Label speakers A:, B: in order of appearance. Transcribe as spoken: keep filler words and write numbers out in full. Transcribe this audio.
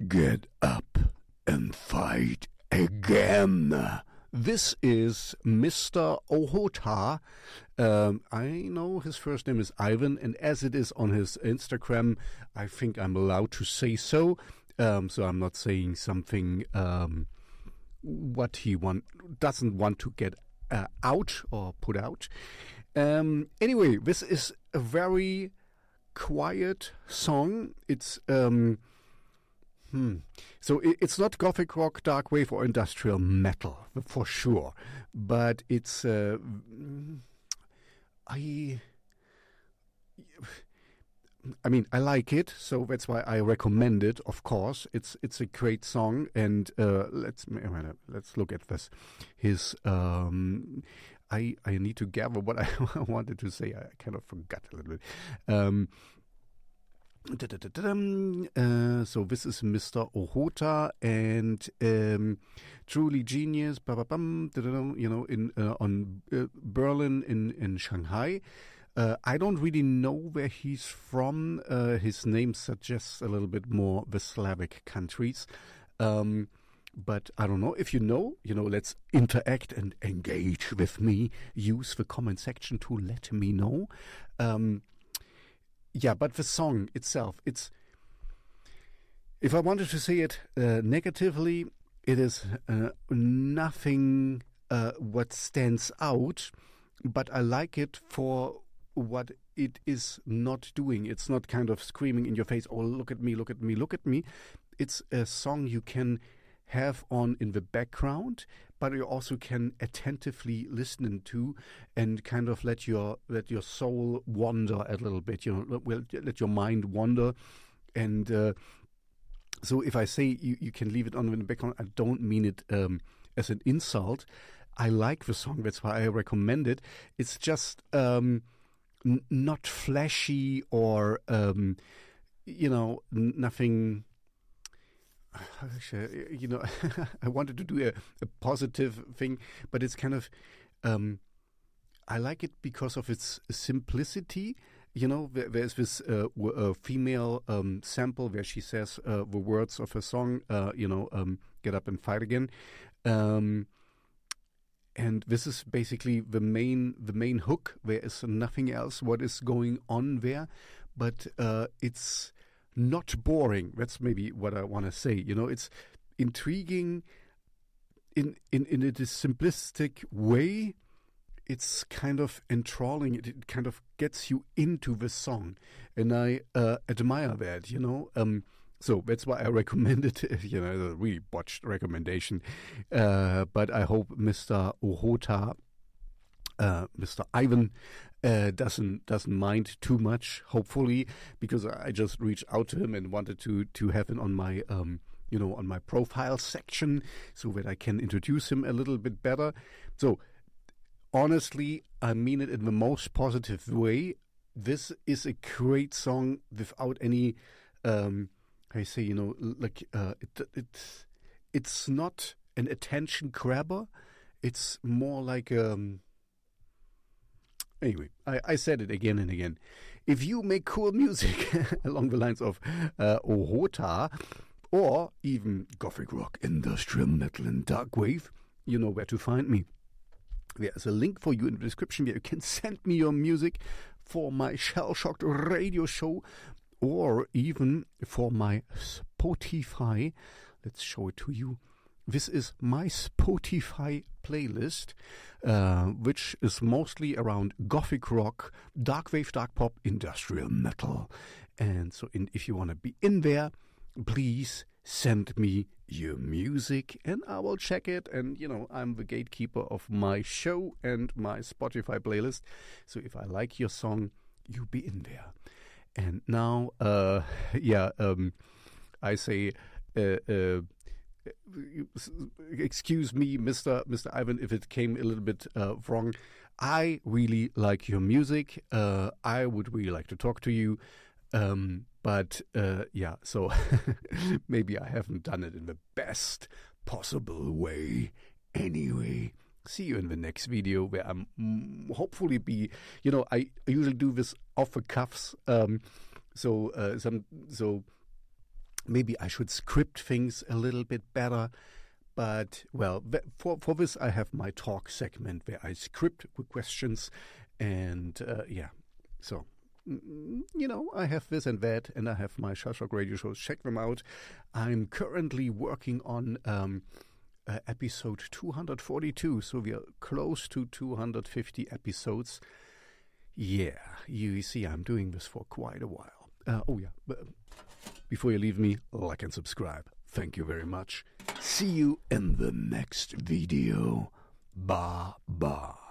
A: Get up and fight again. This is Mister Ohota. Um, I know his first name is Ivan, and as it is on his Instagram, I think I'm allowed to say so. Um, so I'm not saying something um, what he want doesn't want to get uh, out or put out. Um, anyway, this is a very quiet song. It's um, hmm. So it, it's not gothic rock, dark wave, or industrial metal for sure, but it's uh, I. I mean, I like it, so that's why I recommend it. Of course, it's it's a great song, and uh, let's let's look at this. His um, I I need to gather what I wanted to say. I kind of forgot a little bit. Um, uh, so this is Mister Ohota, and um, truly genius. You know, in uh, on uh, Berlin in in Shanghai. Uh, I don't really know where he's from. Uh, his name suggests a little bit more the Slavic countries. Um, but I don't know. If you know, you know, let's interact and engage with me. Use the comment section to let me know. Um, yeah, but the song itself, it's... If I wanted to say it uh, negatively, it is uh, nothing uh, what stands out, but I like it for what it is not doing. It's not kind of screaming in your face, oh, look at me, look at me, look at me. It's a song you can have on in the background, but you also can attentively listen to and kind of let your let your soul wander a little bit, you know, well, let your mind wander. And uh, so if I say you, you can leave it on in the background, I don't mean it um, as an insult. I like the song, that's why I recommend it. It's just... Um, not flashy or, um, you know, nothing, you know, I wanted to do a, a positive thing, but it's kind of, um, I like it because of its simplicity. You know, there, there's this uh, w- uh, female um, sample where she says uh, the words of her song, uh, you know, um, get up and fight again. Um And this is basically the main the main hook. There is nothing else what is going on there, but uh, it's not boring. That's maybe what I want to say. You know, it's intriguing in in in a simplistic way. It's kind of enthralling. It, it kind of gets you into the song, and I uh, admire that. You know. Um, So that's why I recommend it. You know, a really botched recommendation. Uh, but I hope Mister Ohota, uh, Mister Ivan, uh, doesn't doesn't mind too much. Hopefully, because I just reached out to him and wanted to to have him on my um, you know, on my profile section so that I can introduce him a little bit better. So honestly, I mean it in the most positive way. This is a great song without any. Um, I say, you know, like uh, it, it, it's not an attention grabber. It's more like um. Anyway, I, I said it again and again. If you make cool music along the lines of uh, Ohota, or even gothic rock, industrial metal, and dark wave, you know where to find me. There's a link for you in the description where you can send me your music for my Shell Shocked radio show. Or even for my Spotify. Let's show it to you. This is my Spotify playlist, uh, which is mostly around gothic rock, dark wave, dark pop, industrial metal. And so in, if you want to be in there, please send me your music and I will check it. And, you know, I'm the gatekeeper of my show and my Spotify playlist. So if I like your song, you be in there. And now, uh, yeah, um, I say, uh, uh, excuse me, Mister Mister Ivan, if it came a little bit uh, wrong. I really like your music. Uh, I would really like to talk to you. Um, but, uh, yeah, so maybe I haven't done it in the best possible way anyway. See you in the next video where I'm mm, hopefully be, you know, I usually do this off the cuffs. Um, so, uh, some, so maybe I should script things a little bit better. But, well, for, for this, I have my talk segment where I script with questions. And, uh, yeah, so, you know, I have this and that, and I have my Shellshock radio shows. Check them out. I'm currently working on um, uh, episode two hundred forty-two, so we are close to two hundred fifty episodes. Yeah, you see, I'm doing this for quite a while. Uh, oh, yeah, but before you leave me, like and subscribe. Thank you very much. See you in the next video. Bye bye.